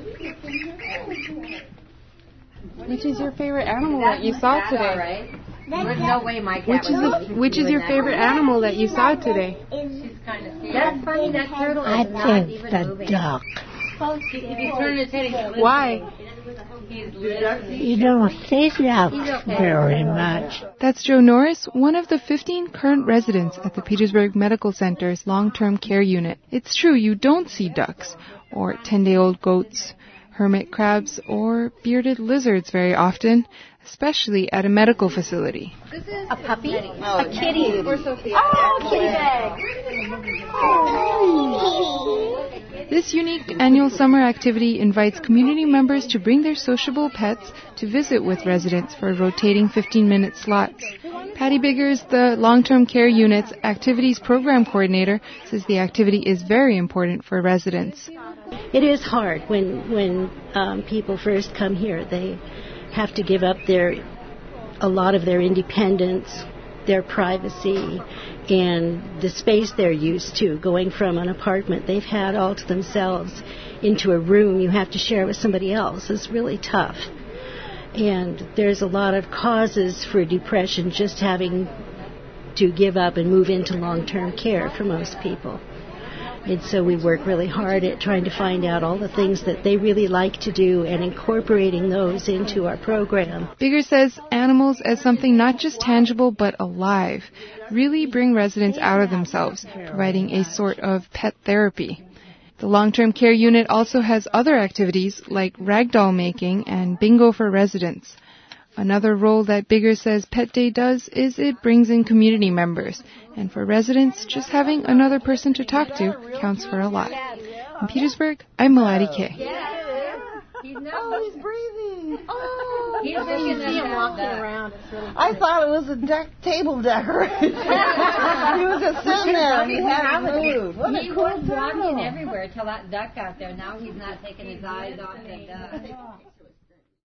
Which is your favorite animal that you saw today? Right? There's no way my cat Which is your favorite animal that you saw today? That's funny, that turtle is I not think even the moving. duck. If you turn his head, Why? You don't see ducks very much. That's Joe Norris, one of the 15 current residents at the Petersburg Medical Center's long-term care unit. It's true, you don't see ducks, or 10-day-old goats, hermit crabs, or bearded lizards very often, especially at a medical facility. a puppy? A kitty. Oh, kitty bag. This unique annual summer activity invites community members to bring their sociable pets to visit with residents for rotating 15-minute slots. Patty Biggers, the long-term care unit's activities program coordinator, says the activity is very important for residents. It is hard when people first come here. They have to give up a lot of their independence, their privacy, and the space they're used to. Going from an apartment they've had all to themselves into a room you have to share with somebody else is really tough. And there's a lot of causes for depression just having to give up and move into long-term care for most people. And so we work really hard at trying to find out all the things that they really like to do and incorporating those into our program. Bigger says animals as something not just tangible but alive really bring residents out of themselves, providing a sort of pet therapy. The long-term care unit also has other activities like ragdoll making and bingo for residents. Another role that Bigger says Pet Day does is it brings in community members. And for residents, just having another person to talk to counts for a lot. In Petersburg, I'm Melody Kay. Oh, he's breathing. Oh, He's see him walking around. I thought it was a table decoration. He was just sitting there and he hadn't moved. What he was walking everywhere till that duck got there. Now he's not taking his eyes off the duck.